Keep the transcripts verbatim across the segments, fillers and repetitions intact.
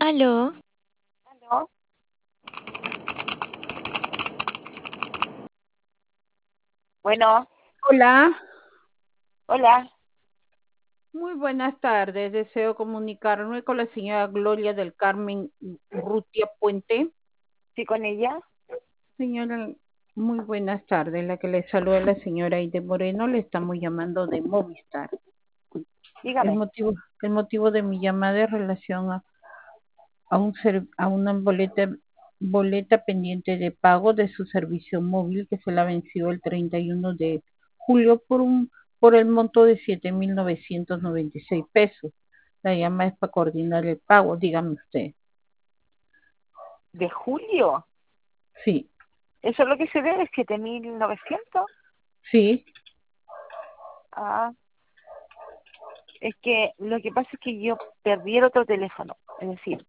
Aló, ¿No? Bueno, hola, hola, muy buenas tardes. Deseo comunicarme con la señora Gloria del Carmen Urrutia Puente. ¿sí con ella? Señora, muy buenas tardes. La que le saluda la señora Aide Moreno, le estamos llamando de Movistar. El Dígame. motivo, el motivo de mi llamada es relación a, a, un ser- a una boleta, boleta pendiente de pago de su servicio móvil que se la venció el treinta y uno de julio por un por el monto de siete mil novecientos noventa y seis pesos. La llama es para coordinar el pago, dígame usted. ¿De julio? Sí, ¿Eso es lo que se debe? ¿siete mil novecientos? sí, Ah, es que lo que pasa es que yo perdí el otro teléfono, es decir,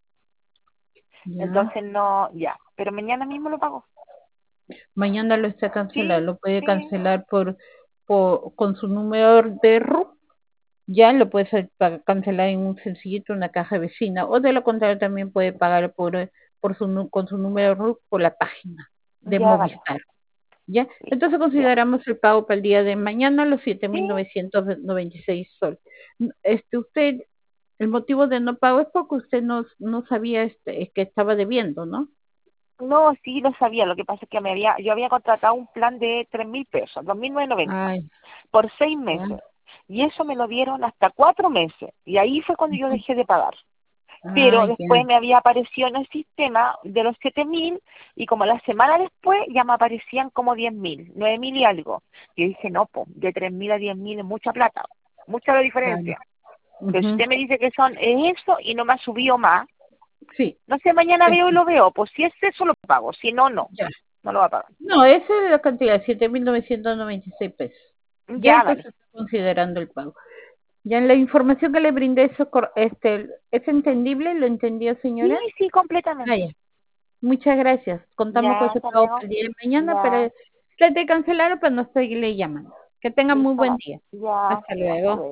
ya. entonces no, ya, pero mañana mismo lo pago. Mañana lo está cancelado, Sí, lo puede sí, cancelar por, por con su número de R U C. Ya lo puede hacer para cancelar en un sencillito una caja vecina, o de lo contrario también puede pagar por, eh, por su, nu- con su número R U C por la página de ya vale, Movistar. ¿Ya? listo, Entonces ya. consideramos el pago para el día de mañana, los siete Sí, mil novecientos noventa y seis soles. Este, usted, el motivo de no pago es porque usted no, no sabía este, que estaba debiendo, ¿no? no, sí lo sabía, lo que pasa es que me había, yo había contratado un plan de tres mil pesos, dos mil novecientos noventa, Ay, por seis ya, meses, y eso me lo dieron hasta cuatro meses, y ahí fue cuando yo dejé de pagar. Pero ay, ya, después me había aparecido en el sistema de los siete mil y como la semana después ya me aparecían como diez mil, nueve mil y algo. Yo dije, no, pues de tres mil a diez mil es mucha plata, mucha la claro. diferencia. Pero si Ujú. usted me dice que son es eso y no me ha subido más, Sí, no sé, mañana es- veo y lo veo, pues si es eso lo pago, si no, no, ya. no lo va a pagar. No, esa es la cantidad, siete mil novecientos noventa y seis pesos. Ya Ya, vale. entonces está considerando el pago. Ya en la información que le brindé, eso, cor- este, ¿es entendible? ¿Lo entendió, Sí, señora? sí, Ah, completamente. ya. Muchas gracias. Contamos con Ya, ese hasta pago luego. para el día de mañana, Ya, pero trate de cancelarlo para no seguirle llamando. Que tenga muy listo, buen vale. día. Ya, Hasta hasta luego. luego.